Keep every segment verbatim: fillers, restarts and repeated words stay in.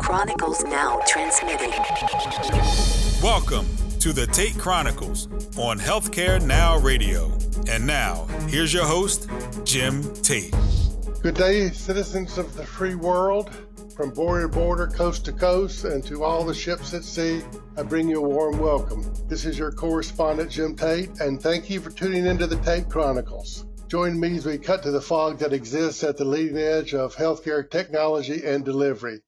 Chronicles now transmitting. Welcome to the Tate Chronicles on Healthcare Now Radio. And now, here's your host, Jim Tate. Good day, citizens of the free world. From border to border, coast to coast, and to all the ships at sea, I bring you a warm welcome. This is your correspondent, Jim Tate, and thank you for tuning into the Tate Chronicles. Join me as we cut to the fog that exists at the leading edge of healthcare technology and delivery.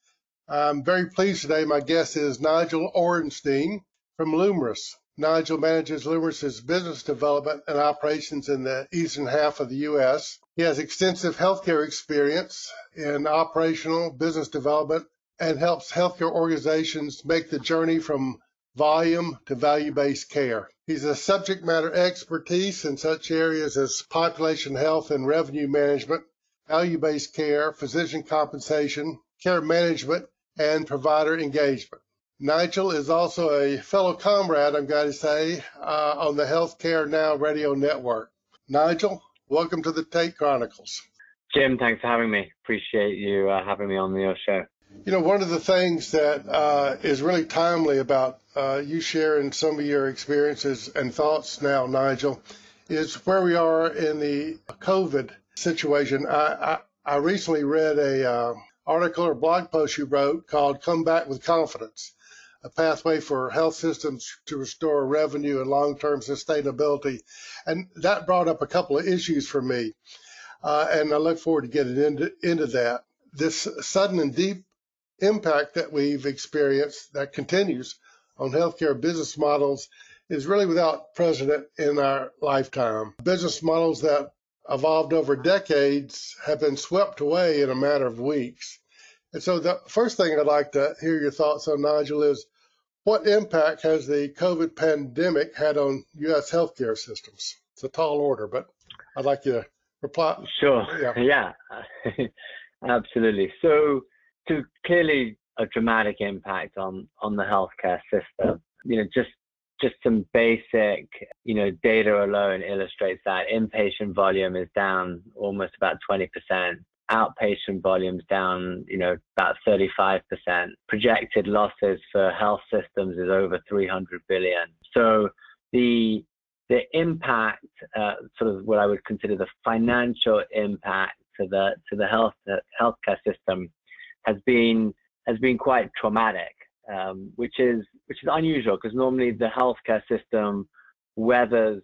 I'm very pleased today. My guest is Nigel Orenstein from Lumryz. Nigel manages Lumryz's business development and operations in the eastern half of the U S. He has extensive healthcare experience in operational business development and helps healthcare organizations make the journey from volume to value-based care. He's a subject matter expertise in such areas as population health and revenue management, value-based care, physician compensation, care management, and provider engagement. Nigel is also a fellow comrade, I'm going to say, uh, on the Healthcare Now Radio Network. Nigel, welcome to the Tate Chronicles. Jim, thanks for having me. Appreciate you uh, having me on your show. You know, one of the things that uh, is really timely about uh, you sharing some of your experiences and thoughts now, Nigel, is where we are in the COVID situation. I, I, I recently read a uh, article or blog post you wrote called Come Back with Confidence, a pathway for health systems to restore revenue and long-term sustainability. And that brought up a couple of issues for me. Uh, and I look forward to getting into, into that. This sudden and deep impact that we've experienced that continues on healthcare business models is really without precedent in our lifetime. Business models that evolved over decades have been swept away in a matter of weeks. And so the first thing I'd like to hear your thoughts on, Nigel, is what impact has the COVID pandemic had on U S healthcare systems? It's a tall order, but I'd like you to reply. Sure. Yeah, yeah. Absolutely. So, so clearly a dramatic impact on, on the healthcare system. You know, just just some basic, you know, data alone illustrates that inpatient volume is down almost about twenty percent. Outpatient volumes down, you know, about thirty-five percent. Projected losses for health systems is over three hundred billion. So the the impact, uh, sort of what I would consider the financial impact to the to the health uh, healthcare system, has been has been quite traumatic, um, which is which is unusual because normally the healthcare system weathers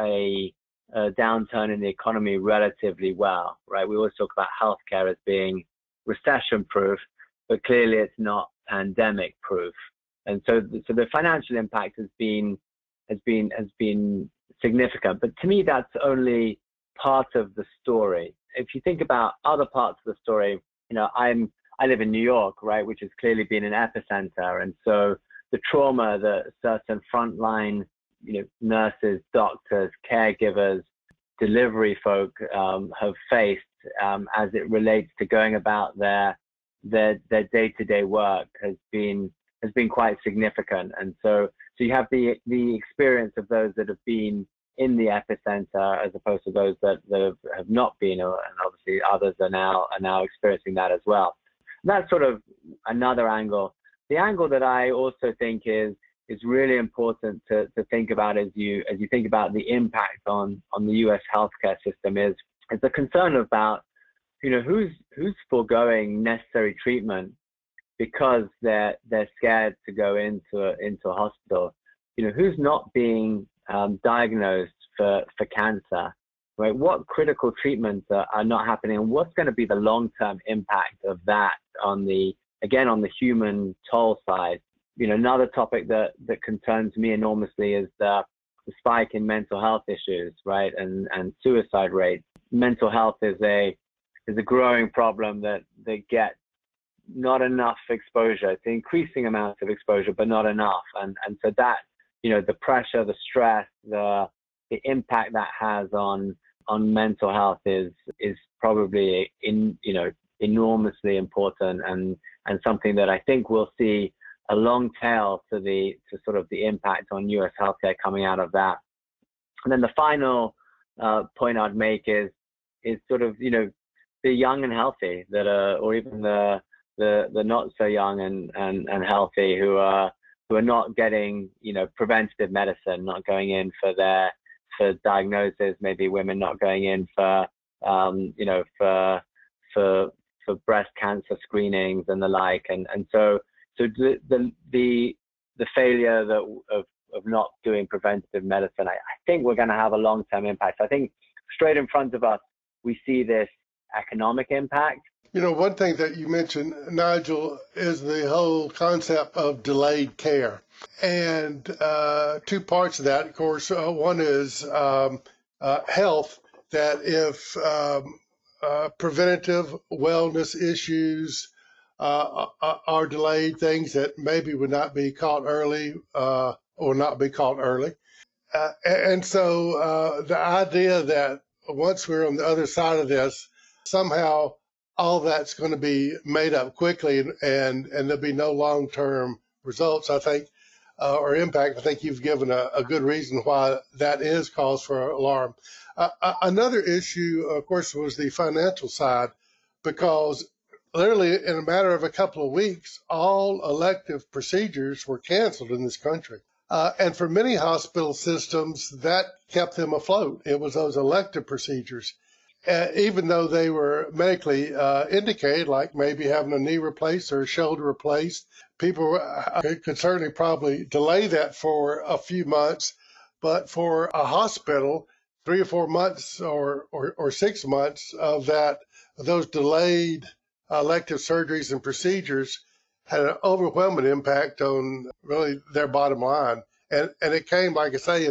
a Uh, downturn in the economy relatively well, right? We always talk about healthcare as being recession-proof, but clearly it's not pandemic-proof. And so, so the financial impact has been has been has been significant. But to me, that's only part of the story. If you think about other parts of the story, you know, I'm I live in New York, right, which has clearly been an epicenter, and so the trauma that certain frontline, you know, nurses, doctors, caregivers, delivery folk um, have faced um, as it relates to going about their their their day-to-day work has been has been quite significant. And so so you have the the experience of those that have been in the epicenter as opposed to those that, that have, have not been, and obviously others are now are now experiencing that as well. And that's sort of another angle. The angle that I also think is is really important to, to think about as you as you think about the impact on, on the U S healthcare system is is the concern about, you know, who's who's foregoing necessary treatment because they're they're scared to go into a, into a hospital. You know, who's not being um, diagnosed for, for cancer, right? What critical treatments are, are not happening, and what's going to be the long-term impact of that on the again on the human toll side? You know, another topic that, that concerns me enormously is the, the spike in mental health issues, right, and, and suicide rates. Mental health is a is a growing problem that, that gets not enough exposure. It's increasing amounts of exposure, but not enough. And and so that, you know, the pressure, the stress, the the impact that has on on mental health is is probably in you know enormously important and and something that I think we'll see a long tail to the to sort of the impact on U S healthcare coming out of that. And then the final uh, point I'd make is is sort of, you know, the young and healthy that are, or even the the the not so young and, and, and healthy who are who are not getting, you know, preventative medicine, not going in for their for diagnosis, maybe women not going in for um, you know, for for for breast cancer screenings and the like. And and so so the the the, the failure that of of not doing preventative medicine, I, I think we're going to have a long-term impact. I think straight in front of us, we see this economic impact. You know, one thing that you mentioned, Nigel, is the whole concept of delayed care. And uh, two parts of that, of course. Uh, one is um, uh, health, that if um, uh, preventative wellness issues uh, are delayed, things that maybe would not be caught early uh, or not be caught early. Uh, and so uh, the idea that once we're on the other side of this, somehow all that's going to be made up quickly and, and, and there'll be no long-term results, I think, uh, or impact. I think you've given a, a good reason why that is cause for alarm. Uh, another issue, of course, was the financial side, because literally in a matter of a couple of weeks, all elective procedures were canceled in this country. Uh, and for many hospital systems, that kept them afloat. It was those elective procedures. Uh, even though they were medically uh, indicated, like maybe having a knee replaced or a shoulder replaced, people uh, could certainly probably delay that for a few months. But for a hospital, three or four months or, or, or six months of that, those delayed elective surgeries and procedures had an overwhelming impact on really their bottom line. And, and it came, like I say,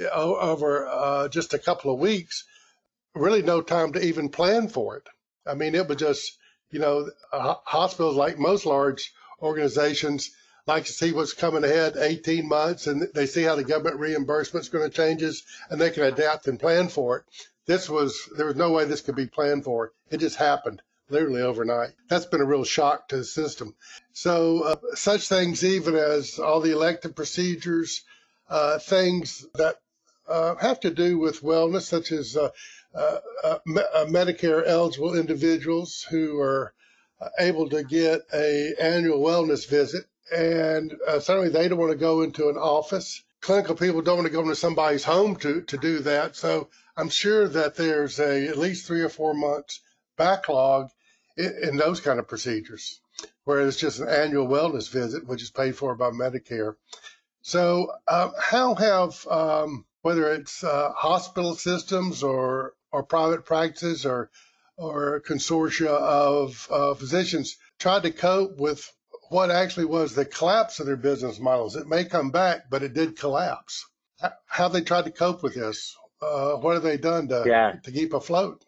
over uh, just a couple of weeks. Really no time to even plan for it. I mean, it was just, you know, uh, hospitals, like most large organizations, like to see what's coming ahead eighteen months, and they see how the government reimbursement is going to changes, and they can adapt and plan for it. This was, there was no way this could be planned for. It just happened literally overnight. That's been a real shock to the system. So uh, such things, even as all the elective procedures, uh, things that uh, have to do with wellness, such as uh, Uh, uh, uh, Medicare eligible individuals who are uh, able to get a annual wellness visit, and uh, certainly they don't want to go into an office. Clinical people don't want to go into somebody's home to, to do that. So I'm sure that there's a at least three or four months backlog in, in those kind of procedures, where it's just an annual wellness visit, which is paid for by Medicare. So uh, how have um, whether it's uh, hospital systems or or private practices or or consortia of uh, physicians tried to cope with what actually was the collapse of their business models? It may come back, but it did collapse. How have they tried to cope with this? Uh, what have they done to, yeah. to keep afloat?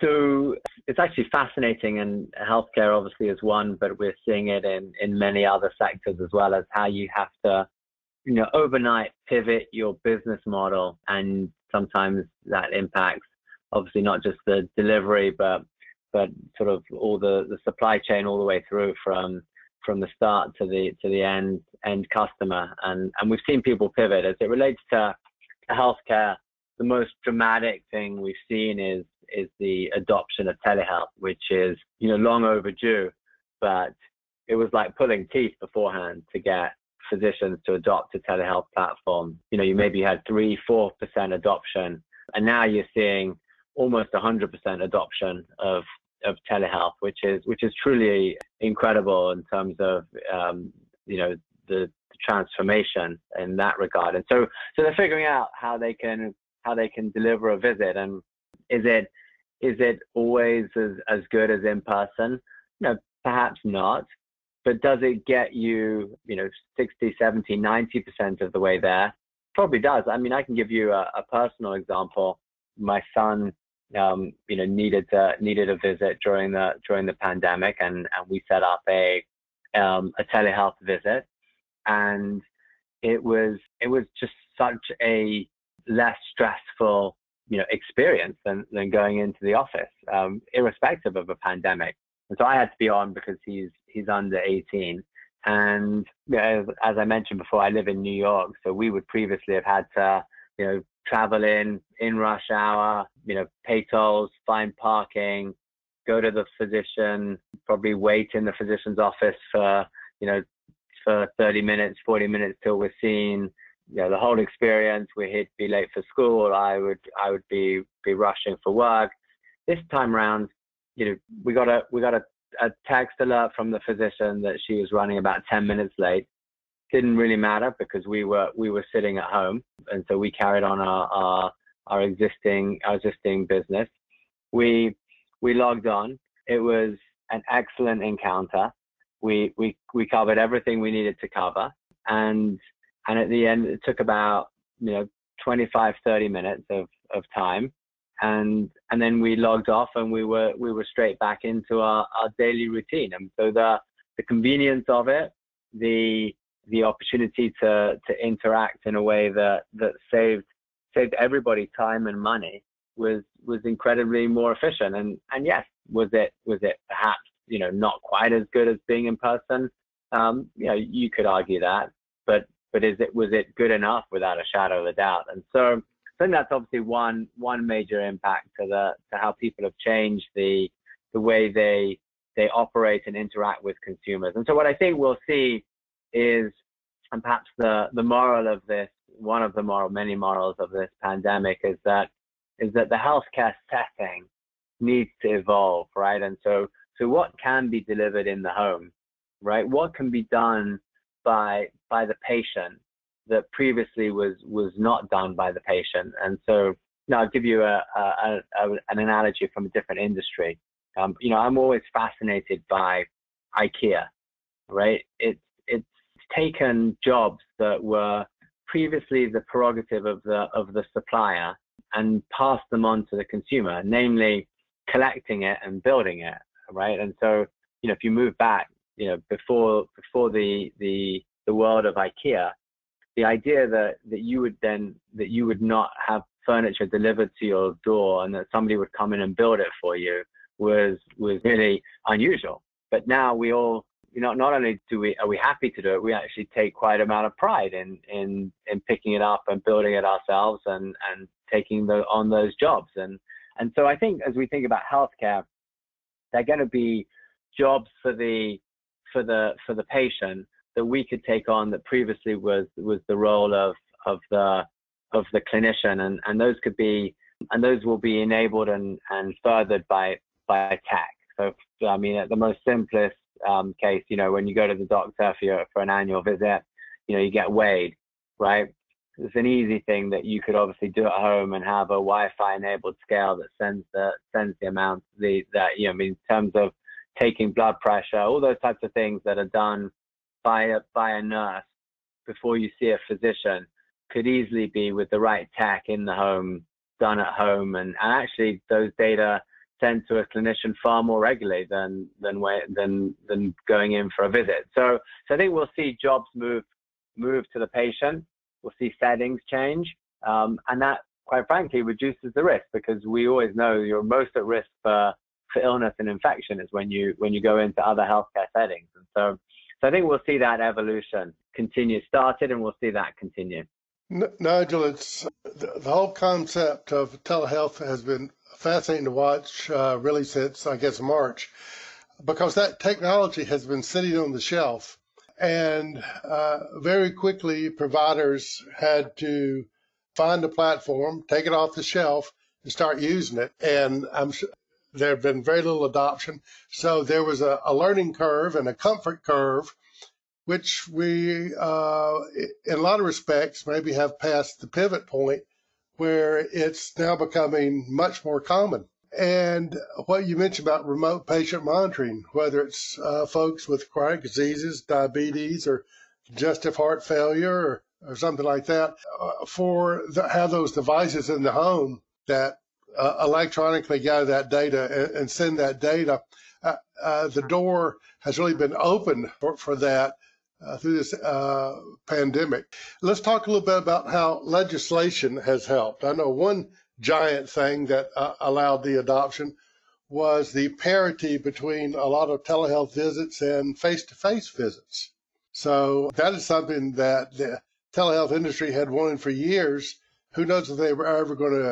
So it's actually fascinating, and healthcare obviously is one, but we're seeing it in, in many other sectors as well, as how you have to, you know, overnight pivot your business model, and sometimes that impacts obviously not just the delivery, but but sort of all the, the supply chain all the way through from from the start to the to the end end customer. And and we've seen people pivot. As it relates to healthcare, the most dramatic thing we've seen is is the adoption of telehealth, which is, you know, long overdue, but it was like pulling teeth beforehand to get physicians to adopt a telehealth platform. You know, you maybe had three, four percent adoption, and now you're seeing almost one hundred percent adoption of of telehealth, which is which is truly incredible in terms of um, you know the, the transformation in that regard. And so so they're figuring out how they can how they can deliver a visit. And is it is it always as, as good as in person? No, perhaps not. But does it get you, you know, sixty, seventy, ninety percent of the way there? Probably does. I mean, I can give you a, a personal example. My son, um, you know, needed to, needed a visit during the during the pandemic, and, and we set up a um, a telehealth visit, and it was it was just such a less stressful, you know, experience than than going into the office, um, irrespective of a pandemic. And so I had to be on because he's he's under eighteen. And you know, as I mentioned before, I live in New York, so we would previously have had to, you know, travel in in rush hour, you know, pay tolls, find parking, go to the physician, probably wait in the physician's office for, you know, for thirty minutes, forty minutes till we're seen. You know, the whole experience, we're here to be late for school. I would, I would be, be rushing for work. This time around, you know, we got a, we got a, a text alert from the physician that she was running about ten minutes late. Didn't really matter because we were, we were sitting at home. And so we carried on our, our, our existing, our existing business. We, we logged on. It was an excellent encounter. We, we, we covered everything we needed to cover. And, and at the end, it took about, you know, twenty-five, thirty minutes of, of time. And, and then we logged off and we were, we were straight back into our, our daily routine. And so the, the convenience of it, the, the opportunity to, to interact in a way that, that saved, saved everybody time and money was, was incredibly more efficient. And, and yes, was it, was it perhaps, you know, not quite as good as being in person? Um, you know, you could argue that, but, but is it, was it good enough? Without a shadow of a doubt. And so I think that's obviously one, one major impact to the, to how people have changed the, the way they, they operate and interact with consumers. And so what I think we'll see is, and perhaps the, the moral of this, one of the moral, many morals of this pandemic is that, is that the healthcare setting needs to evolve, right? And so, so what can be delivered in the home, right? What can be done by, by the patient that previously was, was not done by the patient? And so, now I'll give you a, a, a, an analogy from a different industry. Um, you know, I'm always fascinated by IKEA, right? It's, it's taken jobs that were previously the prerogative of the, of the supplier and passed them on to the consumer, namely collecting it and building it, right? And so, you know, if you move back, you know, before, before the, the, the world of IKEA, the idea that, that you would then, that you would not have furniture delivered to your door and that somebody would come in and build it for you was, was really unusual. But now we all, you know, not only do we, are we happy to do it, we actually take quite amount of pride in, in, in picking it up and building it ourselves and, and taking the, on those jobs. And, and so I think as we think about healthcare, they're going to be jobs for the, for the, for the patient that we could take on that previously was, was the role of, of the, of the clinician. And, and those could be, and those will be enabled and, and furthered by, by tech. So, I mean, at the most simplest um, case, you know, when you go to the doctor for your, for an annual visit, you know, you get weighed, right? It's an easy thing that you could obviously do at home and have a Wi-Fi enabled scale that sends the, sends the amount, the, that, you know, I mean, in terms of taking blood pressure, all those types of things that are done by a, by a nurse before you see a physician could easily be with the right tech in the home, done at home. And, and actually those data sent to a clinician far more regularly than, than, than, than going in for a visit. So, so I think we'll see jobs move, move to the patient. We'll see settings change. Um, and that, quite frankly, reduces the risk because we always know you're most at risk for, for illness and infection is when you, when you go into other healthcare settings. And so, so I think we'll see that evolution continue, started, and we'll see that continue. N- Nigel, it's the, the whole concept of telehealth has been fascinating to watch uh, really since, I guess, March, because that technology has been sitting on the shelf. And uh, very quickly, providers had to find a platform, take it off the shelf, and start using it. And I'm sure there have been very little adoption. So there was a, a learning curve and a comfort curve, which we, uh, in a lot of respects, maybe have passed the pivot point where it's now becoming much more common. And what you mentioned about remote patient monitoring, whether it's uh, folks with chronic diseases, diabetes, or congestive heart failure, or, or something like that, uh, for the, have those devices in the home that uh, electronically gather that data and, and send that data, uh, uh, the door has really been opened for, for that uh, through this uh, pandemic. Let's talk a little bit about how legislation has helped. I know one giant thing that uh, allowed the adoption was the parity between a lot of telehealth visits and face-to-face visits. So that is something that the telehealth industry had wanted for years. Who knows if they were ever going to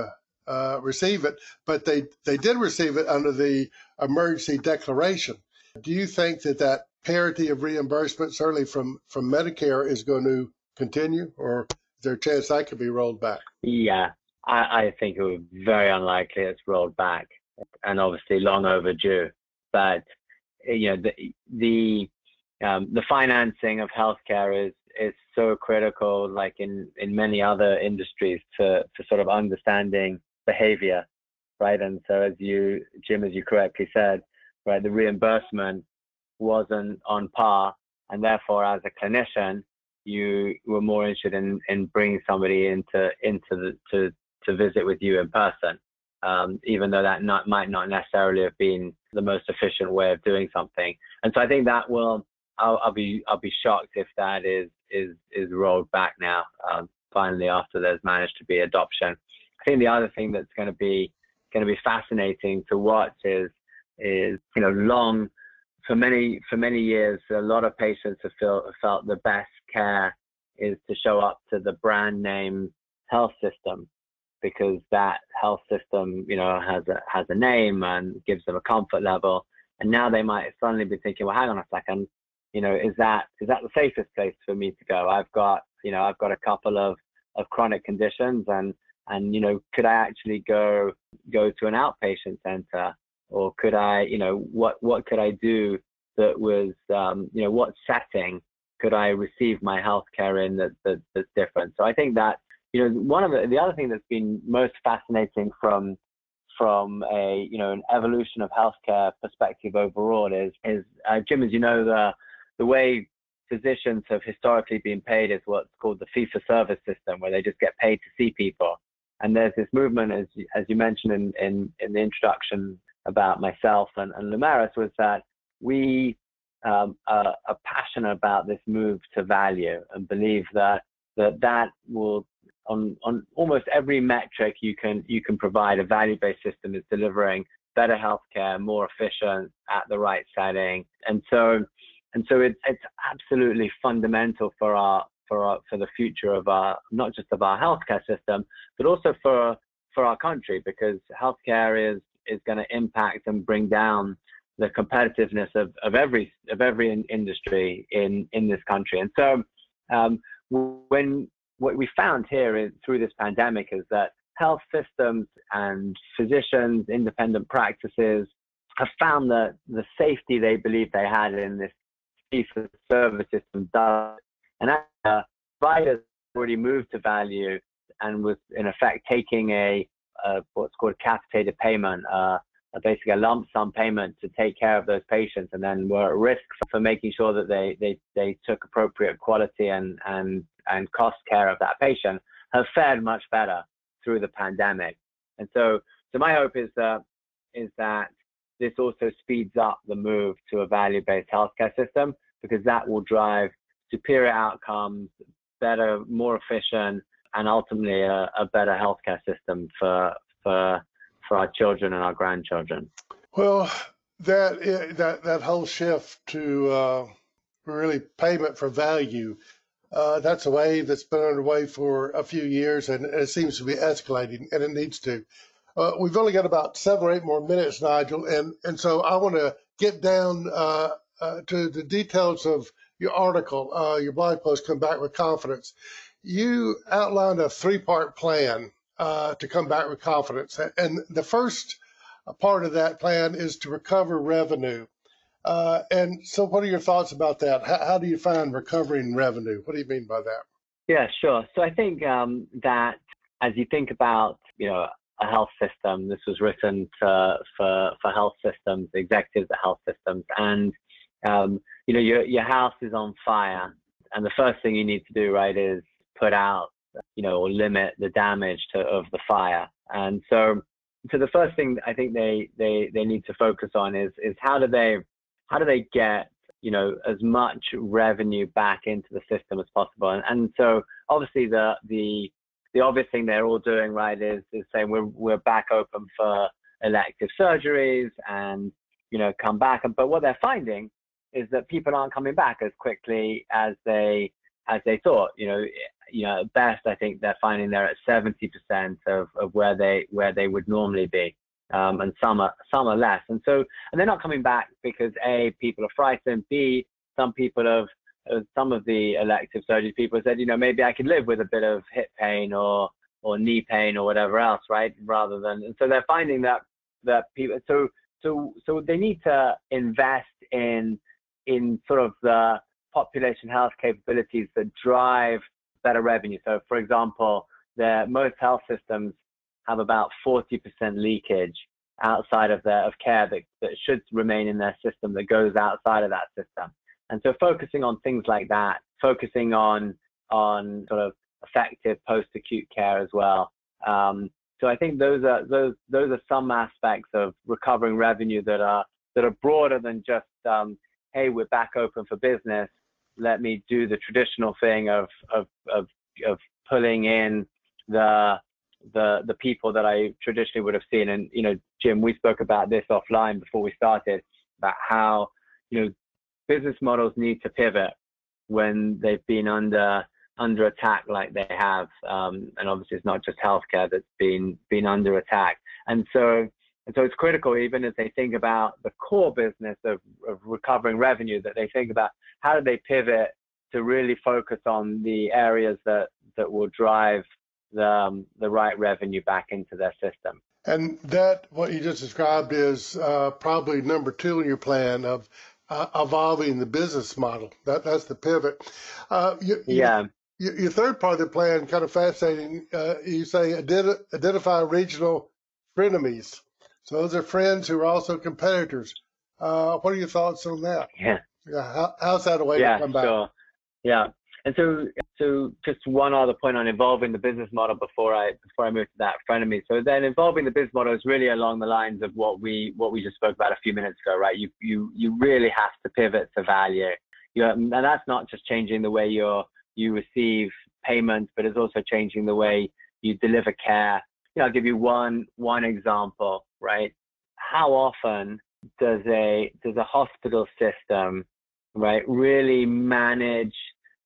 uh, receive it, but they, they did receive it under the emergency declaration. Do you think that that parity of reimbursement, certainly from, from Medicare, is going to continue, or is there a chance that could be rolled back? Yeah, I, I think it would be very unlikely it's rolled back, and obviously long overdue. But you know, the the um, the financing of healthcare is is so critical, like in, in many other industries, to to sort of understanding behavior, right? And so, as you, Jim, as you correctly said, right, the reimbursement wasn't on par, and therefore, as a clinician, you were more interested in, in bringing somebody into into the to to visit with you in person, um, even though that not, might not necessarily have been the most efficient way of doing something. And so I think that will, I'll, I'll be I'll be shocked if that is is is rolled back now. Um, finally, after there's managed to be adoption. I think the other thing that's going to be going to be fascinating to watch is is you know long. For many for many years, a lot of patients have felt felt the best care is to show up to the brand name health system, because that health system, you know, has a has a name and gives them a comfort level. And now they might suddenly be thinking, well, hang on a second, you know, is that is that the safest place for me to go? I've got, you know, I've got a couple of, of chronic conditions, and and you know, could I actually go go to an outpatient center? Or could I, you know, what, what could I do that was, um, you know, what setting could I receive my healthcare in that, that that's different? So I think that, you know, one of the, the other thing that's been most fascinating from, from a, you know, an evolution of healthcare perspective overall is, is uh, Jim, as you know, the, the way physicians have historically been paid is what's called the fee-for-service system, where they just get paid to see people. And there's this movement, as, as you mentioned in, in, in the introduction, about myself and, and Lumeris, was that we um, are, are passionate about this move to value, and believe that that, that will, on, on almost every metric you can you can provide, a value-based system is delivering better healthcare, more efficient, at the right setting. And so and so it's it's absolutely fundamental for our for our for the future of our, not just of our healthcare system, but also for for our country, because healthcare is is going to impact and bring down the competitiveness of, of every of every in industry in, in this country. And so um, when what we found here is, through this pandemic, is that health systems and physicians, independent practices, have found that the safety they believed they had in this fee-for-service system does. And uh, providers already moved to value and was in effect taking a Uh, what's called a capitated payment, uh, basically a lump sum payment to take care of those patients, and then were at risk for making sure that they they, they took appropriate quality and, and, and cost care of that patient, have fared much better through the pandemic. And so, so my hope is that is that this also speeds up the move to a value-based healthcare system, because that will drive superior outcomes, better, more efficient, and ultimately a, a better healthcare system for for for our children and our grandchildren. Well, that that that whole shift to uh, really payment for value, uh, that's a wave that's been underway for a few years, and it seems to be escalating, and it needs to. Uh, we've only got about seven or eight more minutes, Nigel, and and so I want to get down uh, uh, to the details of your article, uh, your blog post, Come Back with Confidence. You outlined a three-part plan uh, to come back with confidence. And the first part of that plan is to recover revenue. Uh, and so what are your thoughts about that? How, how do you find recovering revenue? What do you mean by that? Yeah, sure. So I think um, that as you think about, you know, a health system, this was written to, for, for health systems, executives at health systems. And, um, you know, your, your house is on fire. And the first thing you need to do, right, is put out, you know, or limit the damage to, of the fire. And so, so the first thing I think they, they, they need to focus on is, is how do they, how do they get, you know, as much revenue back into the system as possible? And, and so obviously the, the, the obvious thing they're all doing, right, is, is saying we're, we're back open for elective surgeries and, you know, come back. But what they're finding is that people aren't coming back as quickly as they, as they thought. You know, you know, at best, I think they're finding they're at seventy percent of, of where they where they would normally be, um, and some are some are less. And so, and they're not coming back because A, people are frightened. B, some people have, uh, some of the elective surgery people said, you know, maybe I could live with a bit of hip pain or or knee pain or whatever else, right? Rather than, and so they're finding that that people, so so so they need to invest in in sort of the population health capabilities that drive better revenue. So, for example, the most health systems have about forty percent leakage outside of their of care that, that should remain in their system that goes outside of that system. And so, focusing on things like that, focusing on on sort of effective post-acute care as well. Um, so, I think those are those those are some aspects of recovering revenue that are that are broader than just um, hey, we're back open for business. Let me do the traditional thing of of of of pulling in the the the people that I traditionally would have seen. And you know, Jim, we spoke about this offline before we started about how you know business models need to pivot when they've been under under attack like they have. Um, and obviously, it's not just healthcare that's been been under attack. And so. And so it's critical, even as they think about the core business of, of recovering revenue, that they think about how do they pivot to really focus on the areas that, that will drive the, um, the right revenue back into their system. And that, what you just described, is uh, probably number two in your plan of uh, evolving the business model. That That's the pivot. Uh, you, yeah. You, your third part of the plan, kind of fascinating. Uh, you say ident- identify regional frenemies. So those are friends who are also competitors. Uh, what are your thoughts on that? Yeah. Yeah. How, how's that a way yeah, to come back? Sure. Yeah. And so, so just one other point on evolving the business model before I before I move to that frenemy. So then, evolving the business model is really along the lines of what we what we just spoke about a few minutes ago, right? You you you really have to pivot to value. You and that's not just changing the way you're you receive payments, but it's also changing the way you deliver care. You know, I'll give you one one example, right? How often does a does a hospital system, right, really manage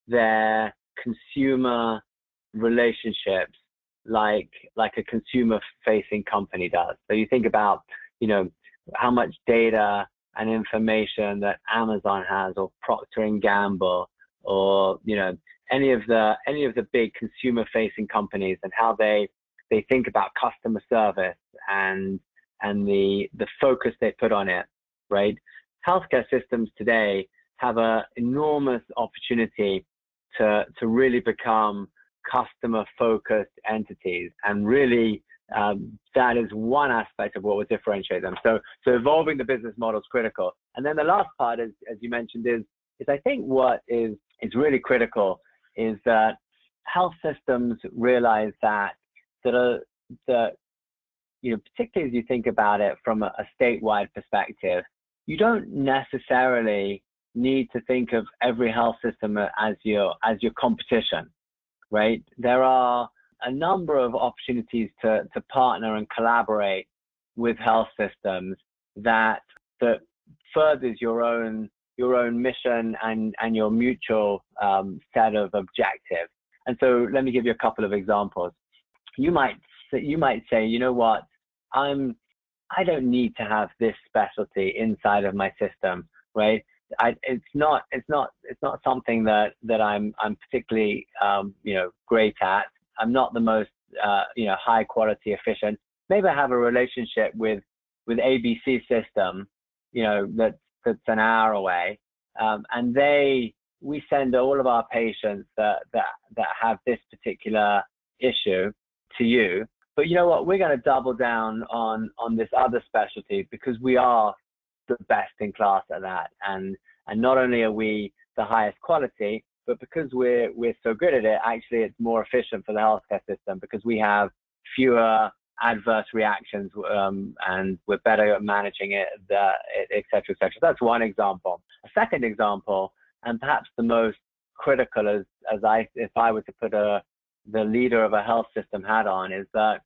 their consumer relationships like like a consumer-facing company does? So you think about, you know, how much data and information that Amazon has, or Procter and Gamble, or you know, any of the any of the big consumer-facing companies, and how they they think about customer service and and the the focus they put on it, right? Healthcare systems today have an enormous opportunity to to really become customer-focused entities, and really um, that is one aspect of what will differentiate them. So so evolving the business model is critical. And then the last part, is, as you mentioned, is is I think what is is really critical is that health systems realize that that are that you know, particularly as you think about it from a, a statewide perspective, you don't necessarily need to think of every health system as your as your competition, right? There are a number of opportunities to to partner and collaborate with health systems that that furthers your own your own mission and and your mutual um, set of objectives. And so let me give you a couple of examples. You might you might say, you know what, I'm I don't need to have this specialty inside of my system, right? I, it's not it's not it's not something that that I'm I'm particularly um, you know great at. I'm not the most uh, you know high quality efficient. Maybe I have a relationship with with A B C system, you know that's that's an hour away, um, and they we send all of our patients that that that have this particular issue to you. But you know what? We're going to double down on on this other specialty because we are the best in class at that, and and not only are we the highest quality, but because we're we're so good at it, actually it's more efficient for the healthcare system because we have fewer adverse reactions, um, and we're better at managing it, the, et cetera, et cetera. That's one example. A second example, and perhaps the most critical, as as I if I were to put a the leader of a health system hat on, is that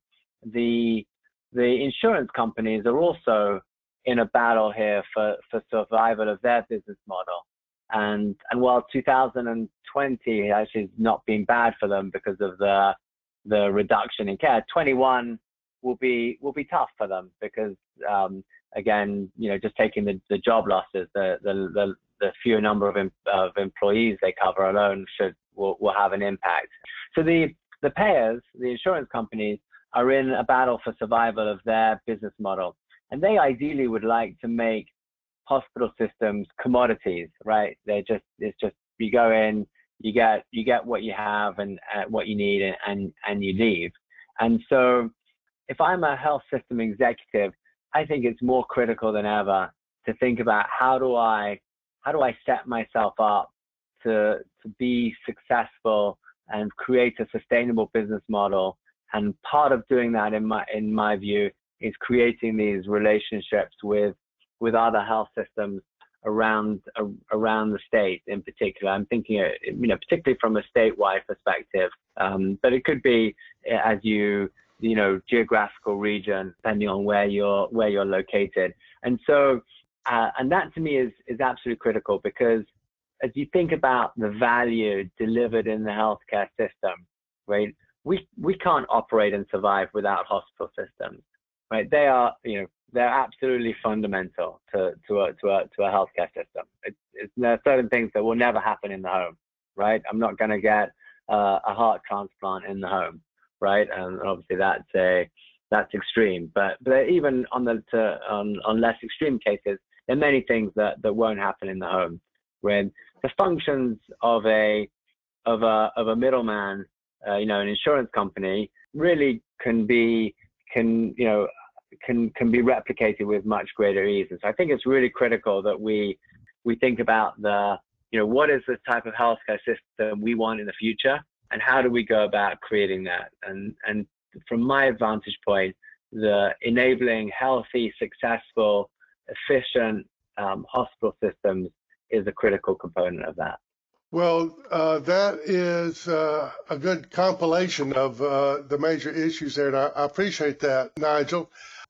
the the insurance companies are also in a battle here for, for survival of their business model. And and while two thousand twenty actually has not been bad for them because of the the reduction in care, twenty-one will be will be tough for them because um, again, you know, just taking the, the job losses, the the the, the fewer number of, em, of employees they cover alone should will, will have an impact. So the the payers, the insurance companies, are in a battle for survival of their business model, and they ideally would like to make hospital systems commodities, right? They just it's just you go in, you get you get what you have and uh, what you need, and, and and you leave. And so, if I'm a health system executive, I think it's more critical than ever to think about how do I how do I set myself up to to be successful and create a sustainable business model. And part of doing that, in my in my view, is creating these relationships with with other health systems around uh, around the state. In particular, I'm thinking, uh, you know, particularly from a statewide perspective, um, but it could be as you you know geographical region, depending on where you're where you're located. And so, uh, and that to me is is absolutely critical, because as you think about the value delivered in the healthcare system, right? We we can't operate and survive without hospital systems, right? They are, you know, they're absolutely fundamental to to a to a to a healthcare system. It's, it's there are certain things that will never happen in the home, right? I'm not going to get uh, a heart transplant in the home, right? And obviously that's a that's extreme. But but even on the to, on on less extreme cases, there are many things that that won't happen in the home. When the functions of a of a of a middleman, uh, you know, an insurance company, really can be can you know can can be replicated with much greater ease. And so I think it's really critical that we we think about the you know what is the type of healthcare system we want in the future, and how do we go about creating that. And and from my vantage point, the enabling healthy, successful, efficient um, hospital systems is a critical component of that. Well, uh, that is uh, a good compilation of uh, the major issues there, and I, I appreciate that, Nigel.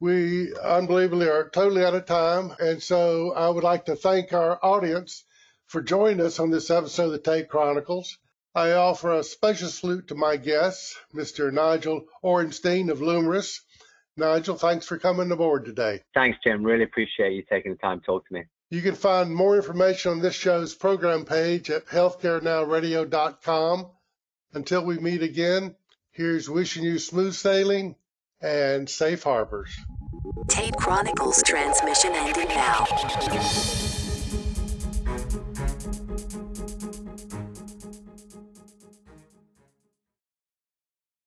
We unbelievably are totally out of time, and so I would like to thank our audience for joining us on this episode of the Tate Chronicles. I offer a special salute to my guests, Mister Nigel Orenstein of Lumeris. Nigel, thanks for coming aboard today. Thanks, Jim. Really appreciate you taking the time to talk to me. You can find more information on this show's program page at healthcare now radio dot com. Until we meet again, here's wishing you smooth sailing and safe harbors. Tate Chronicles transmission ending now.